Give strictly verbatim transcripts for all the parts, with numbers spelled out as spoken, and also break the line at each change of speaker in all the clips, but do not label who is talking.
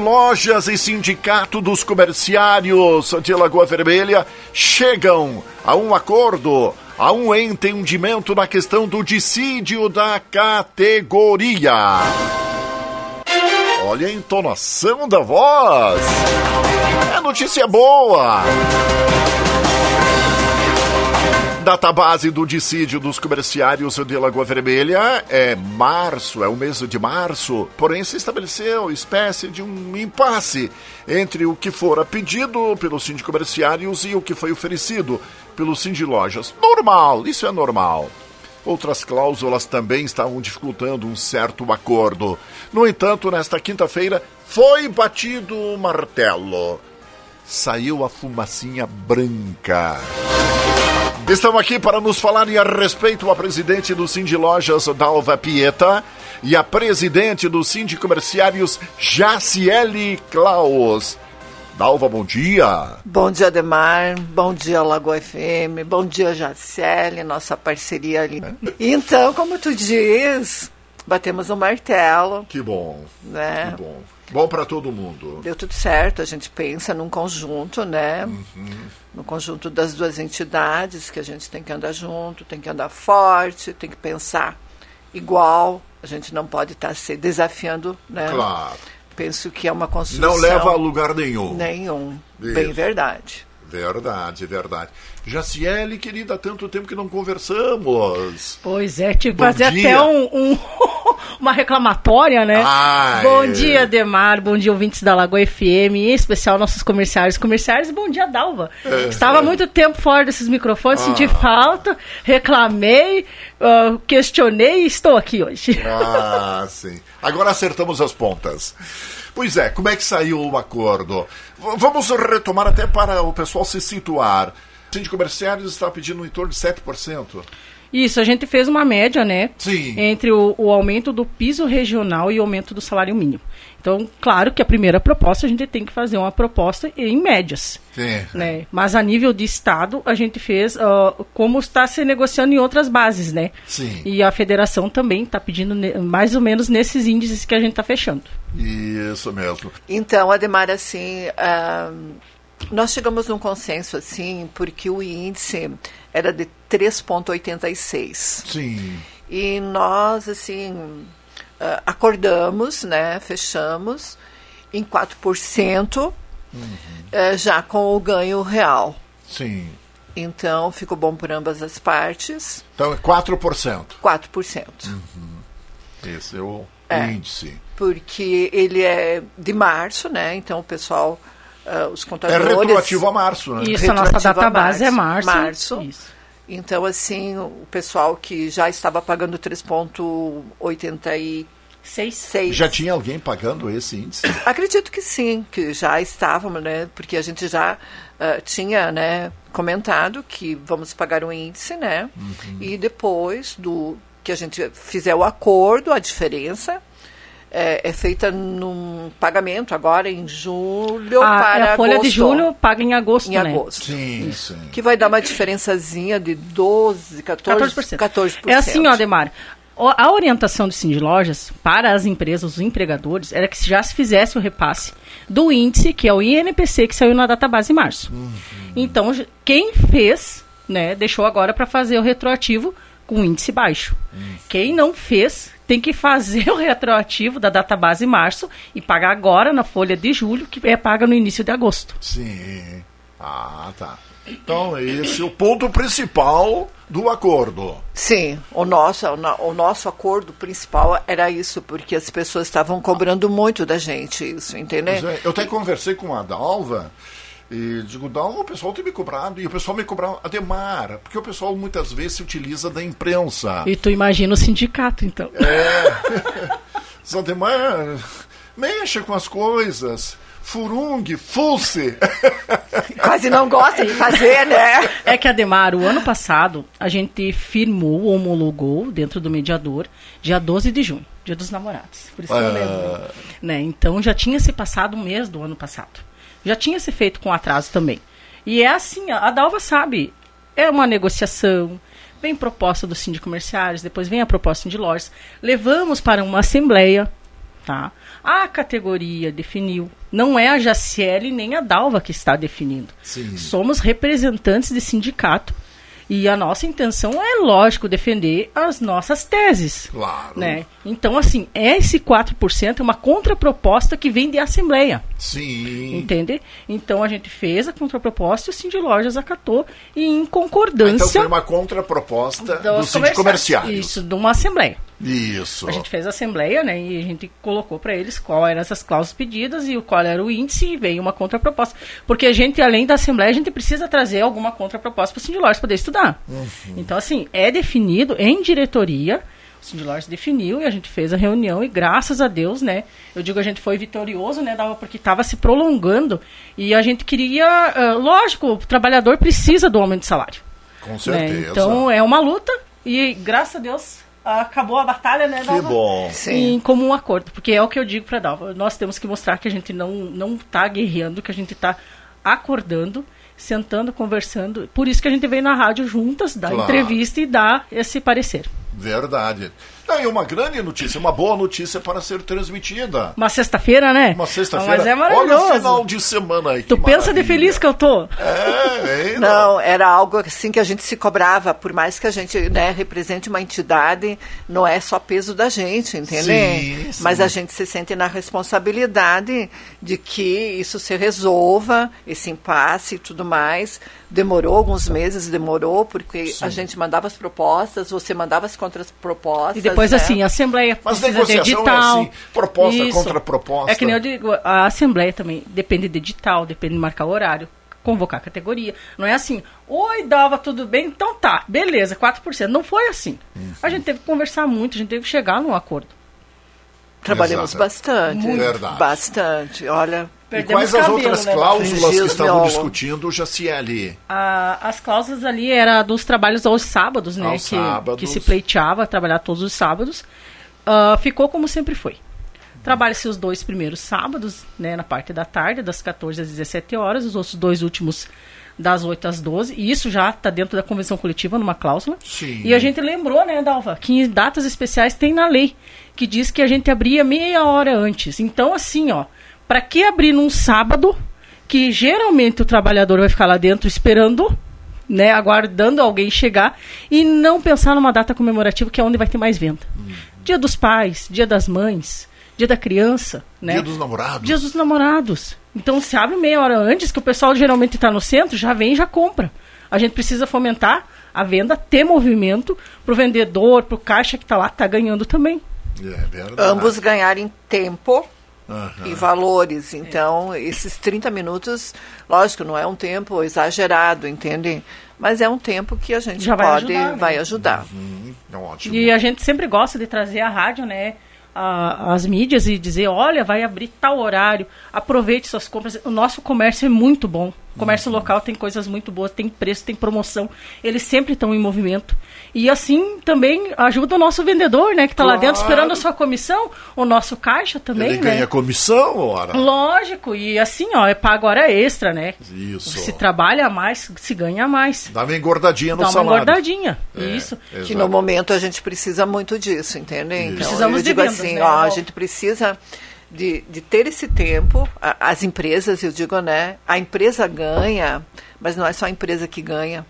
Lojas e Sindicato dos Comerciários de Lagoa Vermelha chegam a um acordo, a um entendimento na questão do dissídio da categoria. Olha a entonação da voz. É notícia boa. Database do dissídio dos comerciários de Lagoa Vermelha é março, é o mês de março, porém se estabeleceu espécie de um impasse entre o que fora pedido pelos sindicomerciários e o que foi oferecido pelos sindilojas. Normal, isso é normal. Outras cláusulas também estavam dificultando um certo acordo. No entanto, nesta quinta-feira foi batido o martelo. Saiu a fumacinha branca. Estão aqui para nos falarem a respeito a presidente do Sindilojas, Dalva Pieta, e a presidente do Sindicomerciários, Jaciele Klaus. Dalva, bom dia.
Bom dia, Ademar. Bom dia, Lagoa F M. Bom dia, Jaciele, nossa parceria ali. É. Então, como tu diz, batemos o martelo.
Que bom,
né?
Que bom. Bom para todo mundo.
Deu tudo certo, a gente pensa num conjunto, né?
Uhum.
No conjunto das duas entidades, que a gente tem que andar junto, tem que andar forte, tem que pensar igual. A gente não pode estar se desafiando, né?
Claro.
Penso que é uma construção...
Não leva a lugar nenhum.
Nenhum.
Isso.
Bem verdade.
Verdade, verdade. Jaciele, querida, há tanto tempo que não conversamos.
Pois é, tive que fazer até um, um, uma reclamatória, né?
Ai.
Bom dia, Ademar, bom dia, ouvintes da Lagoa F M, em especial nossos comerciários comerciários, bom dia, Dalva. É, Estava há é. muito tempo fora desses microfones, ah. senti falta, reclamei, uh, questionei e estou aqui hoje.
Ah, sim. Agora acertamos as pontas. Pois é, como é que saiu o acordo? V- vamos retomar até para o pessoal se situar. O Sindicato Comerciários está pedindo em torno de sete por cento.
Isso, a gente fez uma média, né?
Sim.
Entre o, o aumento do piso regional e o aumento do salário mínimo. Então, claro que a primeira proposta, a gente tem que fazer uma proposta em médias.
Sim.
Né? Mas a nível de Estado, a gente fez uh, como está se negociando em outras bases, né?
Sim.
E a federação também está pedindo ne- mais ou menos nesses índices que a gente está fechando.
Isso mesmo.
Então, Ademar, assim, uh, nós chegamos num consenso, assim, porque o índice era de três vírgula oitenta e seis.
Sim.
E nós, assim, uh, acordamos, né, fechamos em quatro por cento, uhum. uh, já com o ganho real.
Sim.
Então, ficou bom por ambas as partes.
Então, é quatro por cento.
quatro por cento.
Uhum. Esse é o
é, índice. Porque ele é de março, né, então o pessoal... Uh, os contadores...
É retroativo a março, né?
Isso, a nossa database é março.
Março.
Isso.
Então, assim, o pessoal que já estava pagando três vírgula oitenta e seis...
Já tinha alguém pagando esse índice?
Acredito que sim, que já estávamos, né? Porque a gente já uh, tinha, né, comentado que vamos pagar um índice, né? Uhum. E depois do que a gente fizer o acordo, a diferença... É, é feita num pagamento agora em julho
a,
para
a folha
agosto.
de julho paga em agosto,
em
né?
agosto.
Sim, sim.
Que vai dar uma diferençazinha de doze, quatorze por cento. quatorze por cento.
É assim, ó, Ademar, a orientação do Sindilojas para as empresas, os empregadores, era que já se fizesse o repasse do índice, que é o I N P C, que saiu na database em março. Uhum. Então, quem fez, né, deixou agora para fazer o retroativo com índice baixo. Uhum. Quem não fez... tem que fazer o retroativo da database em março e pagar agora na folha de julho, que é paga no início de agosto.
Sim. Ah, tá. Então, esse é o ponto principal do acordo.
Sim, o nosso, o nosso acordo principal era isso, porque as pessoas estavam cobrando muito da gente isso, entendeu?
É, eu até conversei com a Dalva e digo, Dalva, o pessoal tem me cobrado, e o pessoal me cobrava, Ademar, porque o pessoal muitas vezes se utiliza da imprensa.
E tu imagina o sindicato, então.
É. Ademar, mexa com as coisas. Furung, Fulse.
Quase não gosta de fazer, né?
É que, Ademar, o ano passado, a gente firmou, homologou dentro do mediador, dia doze de junho, dia dos namorados. Por isso que eu lembro. Né? Então, já tinha se passado um mês do ano passado. Já tinha se feito com atraso também. E é assim, a Dalva sabe, é uma negociação, vem proposta do Sindicato Comerciários, depois vem a proposta de lojas, levamos para uma assembleia, tá? A categoria definiu. Não é a Jaciele nem a Dalva que está definindo.
Sim.
Somos representantes de sindicato. E a nossa intenção é, lógico, defender as nossas teses.
Claro.
Né? Então, assim, esse quatro por cento é uma contraproposta que vem de Assembleia.
Sim.
Entende? Então, a gente fez a contraproposta e o Sindilojas acatou e em concordância...
Então, foi uma contraproposta do Sindicato Comerciário.
Isso, de uma Assembleia.
Isso.
A gente fez a Assembleia, né, e a gente colocou para eles qual eram essas cláusulas pedidas e qual era o índice e veio uma contraproposta. Porque a gente, além da Assembleia, a gente precisa trazer alguma contraproposta para o Sindilojas poder estudar. Uhum. Então, assim, é definido em diretoria, o Sindilojas definiu e a gente fez a reunião e graças a Deus, né, eu digo a gente foi vitorioso, né, porque estava se prolongando e a gente queria, uh, lógico, o trabalhador precisa do aumento de salário.
Com certeza.
Né? Então, é uma luta e graças a Deus... acabou a batalha, né, Dalva?
Que bom.
Em comum acordo, porque é o que eu digo para Dalva. Nós temos que mostrar que a gente não não está guerreando, que a gente está acordando, sentando, conversando. Por isso que a gente veio na rádio juntas, dar
Claro.
entrevista e dar esse parecer.
Verdade. Não, e uma grande notícia, uma boa notícia para ser transmitida.
Uma sexta-feira, né?
Uma sexta-feira.
Mas é
Olha
maravilhoso.
o final de semana aí.
Tu
que
pensa de
maravilha.
feliz que eu tô?
É, é,
Não, era algo assim que a gente se cobrava, por mais que a gente, né, represente uma entidade, não é só peso da gente, entende?
Sim, sim.
Mas a gente se sente na responsabilidade de que isso se resolva, esse impasse e tudo mais. Demorou alguns meses, demorou, porque
Sim.
a gente mandava as propostas, você mandava as contrapropostas.
E depois,
né?
assim, a Assembleia
Mas
precisa de
negociação
edital.
é assim, proposta
Isso.
contra proposta.
É que nem eu digo, a Assembleia também depende de edital, depende de marcar o horário, convocar a categoria. Não é assim, oi, Dalva, tudo bem? Então tá, beleza, quatro por cento. Não foi assim.
Uhum.
A gente teve que conversar muito, a gente teve que chegar num acordo.
Trabalhamos
Exato.
bastante.
Muito. Verdade.
Bastante. Olha,
E
Perdemos
quais as
cabelo,
outras
né,
cláusulas
Dalva?
que estavam
Gisliola.
discutindo, Jaciele?
A- as cláusulas ali eram dos trabalhos aos sábados, né?
Aos
que,
sábados.
que se pleiteava trabalhar todos os sábados. Ah, ficou como sempre foi. Trabalha-se os dois primeiros sábados, né, na parte da tarde, das quatorze às dezessete horas, os outros dois últimos das oito às doze, e isso já está dentro da convenção coletiva, numa cláusula.
Sim.
E a gente lembrou, né, Dalva, que em datas especiais tem na lei, que diz que a gente abria meia hora antes. Então, assim, ó, para que abrir num sábado, que geralmente o trabalhador vai ficar lá dentro esperando, né, aguardando alguém chegar, e não pensar numa data comemorativa, que é onde vai ter mais venda. Uhum. Dia dos pais, dia das mães, dia da criança, né?
Dia dos namorados.
Dia dos namorados. Então, se abre meia hora antes, que o pessoal geralmente está no centro, já vem e já compra. A gente precisa fomentar a venda, ter movimento para o vendedor, para o caixa que está lá, está ganhando também.
É verdade.
ambos ganharem tempo
Aham.
e valores. Então, esses trinta minutos, lógico, não é um tempo exagerado, entende? Mas é um tempo que a gente
Já vai
pode,
ajudar, né?
vai ajudar.
Hum, é ótimo.
E a gente sempre gosta de trazer a rádio, né? A, as mídias e dizer, olha, vai abrir tal horário, aproveite suas compras. O nosso comércio é muito bom. O comércio
Uhum.
local tem coisas muito boas, tem preço, tem promoção. Eles sempre estão em movimento. E assim também ajuda o nosso vendedor, né? Que está lá dentro
Claro.
esperando a sua comissão. O nosso caixa também,
Ele
né?
ganha comissão, ora.
Lógico, e assim, ó, é pago hora extra, né?
Isso.
Se trabalha mais, se ganha mais.
Dá uma engordadinha no
Dá uma
salário.
engordadinha.
É,
Isso.
exato.
Que no momento a gente precisa muito disso, entende? Então,
Precisamos
eu
de
digo
vendas,
assim,
né,
ó, a
Val?
gente precisa de, de ter esse tempo. A- as empresas, eu digo, né? A empresa ganha, mas não é só a empresa que ganha.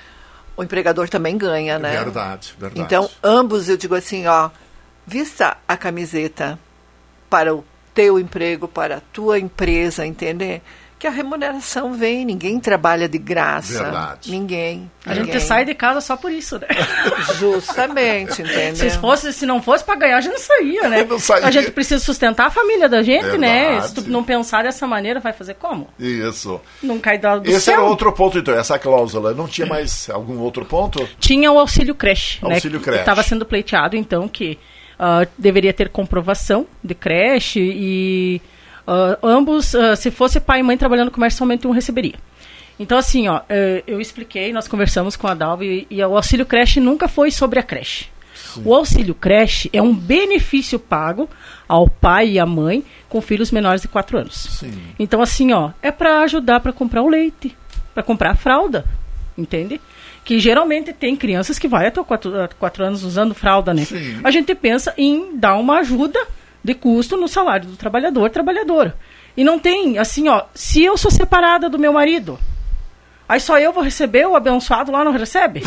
O empregador também ganha, né?
Verdade, verdade.
Então, ambos, eu digo assim, ó, vista a camiseta para o teu emprego, para a tua empresa, entende? Que a remuneração vem, ninguém trabalha de graça.
Verdade.
Ninguém.
A
ninguém.
gente sai de casa só por isso, né?
Justamente, entende?
Se fosse, se não fosse para ganhar, a gente não saía, né?
Não saía.
A gente precisa sustentar a família da gente, né?
Verdade.
Se tu não pensar dessa maneira, vai fazer como?
Isso.
Não cai do, do
Esse
céu.
era outro ponto, então, essa cláusula. Não tinha mais algum outro ponto?
Tinha o auxílio creche,
Auxílio
né?
creche.
Estava sendo pleiteado, então, que ah, deveria ter comprovação de creche e ah, ambos, ah, se fosse pai e mãe trabalhando no comércio, somente um receberia. Então, assim, ó, eh, eu expliquei, nós conversamos com a Dalva e, e o auxílio creche nunca foi sobre a creche. O auxílio creche é um benefício pago ao pai e à mãe com filhos menores de quatro anos.
Sim.
Então, assim, ó, é para ajudar para comprar o leite, para comprar a fralda, entende? Que geralmente tem crianças que vai até quatro, quatro anos usando fralda, né?
Sim.
A gente pensa em dar uma ajuda de custo no salário do trabalhador, trabalhadora. E não tem, assim, ó, se eu sou separada do meu marido, aí só eu vou receber, o abençoado lá não recebe?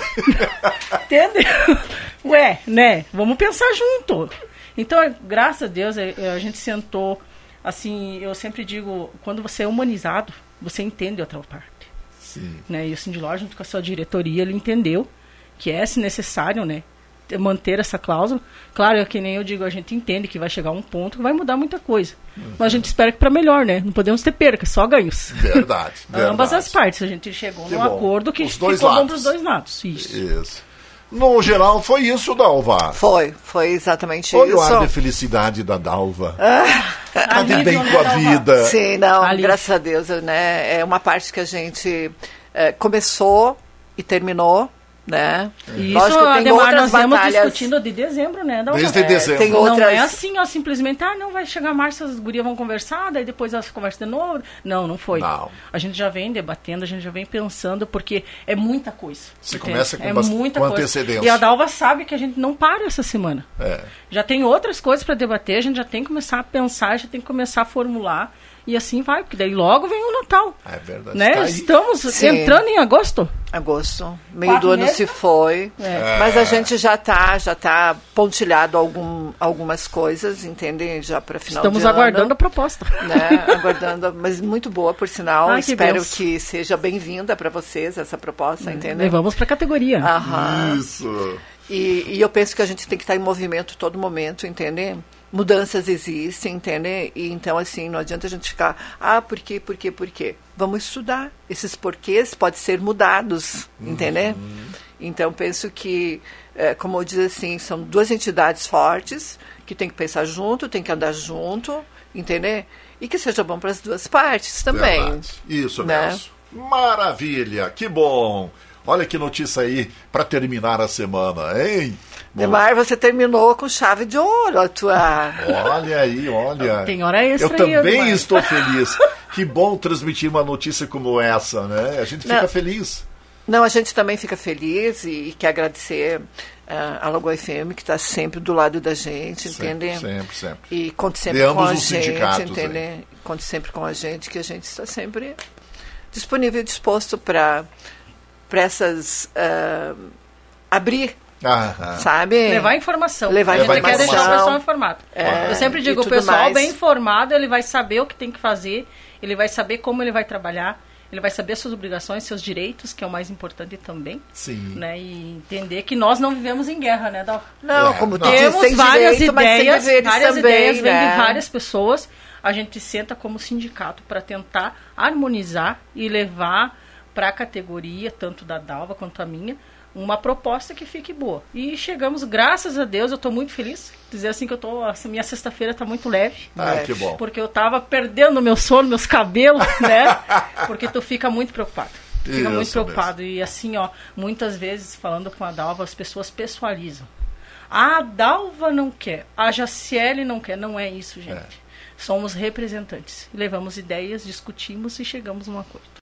Entendeu? Ué, né? Vamos pensar junto. Então, graças a Deus, a gente sentou, assim, eu sempre digo, quando você é humanizado, você entende a outra parte.
Sim.
Né? E o Sindiló, junto com a sua diretoria, ele entendeu que é necessário, né, manter essa cláusula. Claro, é que nem eu digo, a gente entende que vai chegar um ponto que vai mudar muita coisa. Uhum. Mas a gente espera que para melhor, né? Não podemos ter perca, só ganhos.
Verdade, verdade.
Ambas as partes. A gente chegou
que
num
bom.
acordo que
Os
ficou
dois
bom
lados.
para os dois lados. Isso.
Isso. No geral, foi isso, Dalva.
Foi, foi exatamente
Olha
isso.
Olha o ar de felicidade da Dalva.
Ah,
tá de bem com a vida.
Sim, não,
Ali.
graças a Deus, né? É uma parte que a gente é, começou e terminou, né?
Isso,
Lógico, tem
Ademar,
outras
nós viemos
batalhas.
discutindo de dezembro, né? Dalva?
Desde
É,
dezembro.
tem
Não
outras...
é assim, ó, simplesmente, ah, não, vai chegar março, as gurias vão conversar, daí depois elas conversam de novo. Não, não foi.
Não.
A gente já vem debatendo, a gente já vem pensando, porque é muita coisa.
Se
entende?
começa com
é
bast-
muita
com
coisa.
antecedência.
E a Dalva sabe que a gente não para essa semana.
É.
Já tem outras coisas para debater, a gente já tem que começar a pensar, já tem que começar a formular, e assim vai, porque daí logo vem o Natal.
É verdade.
Né?
Tá aí.
Estamos
Sim.
entrando em agosto.
Agosto, meio
Quatro
do ano
meses?
se foi,
É.
mas a gente já está já tá pontilhado algum, algumas coisas, entende? Já para final
Estamos
de
aguardando
ano,
a proposta.
né? Aguardando, mas muito boa, por sinal.
Ai, que
Espero
benção.
que seja bem-vinda para vocês essa proposta, entendeu?
Levamos para a categoria.
Aham.
Isso.
E, e eu penso que a gente tem que estar em movimento todo momento, entende? Mudanças existem, entende? E então, assim, não adianta a gente ficar, ah, por quê, por quê, por quê? Vamos estudar. Esses porquês podem ser mudados, uhum. entende? Então, penso que, é, como eu diz assim, são duas entidades fortes que tem que pensar junto, tem que andar junto, entende? E que seja bom para as duas partes também.
Verdade. Isso
né?
mesmo. Maravilha, que bom. Olha que notícia aí para terminar a semana, hein?
Demar, você terminou com chave de ouro a tua...
Olha aí, olha.
Tem hora extra
Eu
aí,
também
Ademar.
estou feliz. Que bom transmitir uma notícia como essa, né? A gente fica
Não.
feliz.
Não, a gente também fica feliz e, e quer agradecer uh, a Lagoa F M, que está sempre do lado da gente,
Sempre,
entende?
sempre, sempre.
E conte
De
sempre com
ambos
a
os
gente,
sindicatos,
entende?
hein?
Conte sempre com a gente, que a gente está sempre disponível e disposto para essas... Uh, abrir,
Aham.
sabe?
Levar informação.
Levar
a gente
informação.
quer deixar o pessoal informado.
É,
Eu sempre
e
digo, o
tudo
pessoal
mais.
bem informado, ele vai saber o que tem que fazer, ele vai saber como ele vai trabalhar, ele vai saber suas obrigações, seus direitos, que é o mais importante também.
Sim.
Né? E entender que nós não vivemos em guerra, né, Dal?
Não,
É,
como tu
não.
diz,
Temos
tem
várias
direito, mas tem
ideias,
deveres
várias
também,
ideias vêm
né?
de várias pessoas. A gente senta como sindicato para tentar harmonizar e levar para a categoria, tanto da Dalva quanto a minha, uma proposta que fique boa. E chegamos, graças a Deus, eu estou muito feliz. Dizer assim que eu tô, a minha sexta-feira está muito leve.
Ah,
É.
que bom.
Porque eu estava perdendo meu sono, meus cabelos, né? Porque tu fica muito preocupado. Tu fica
Isso
muito preocupado. E assim, ó, muitas vezes, falando com a Dalva, as pessoas pessoalizam. Ah, a Dalva não quer, a Jaciele não quer. Não é isso, gente.
É.
Somos representantes. Levamos ideias, discutimos e chegamos a um acordo.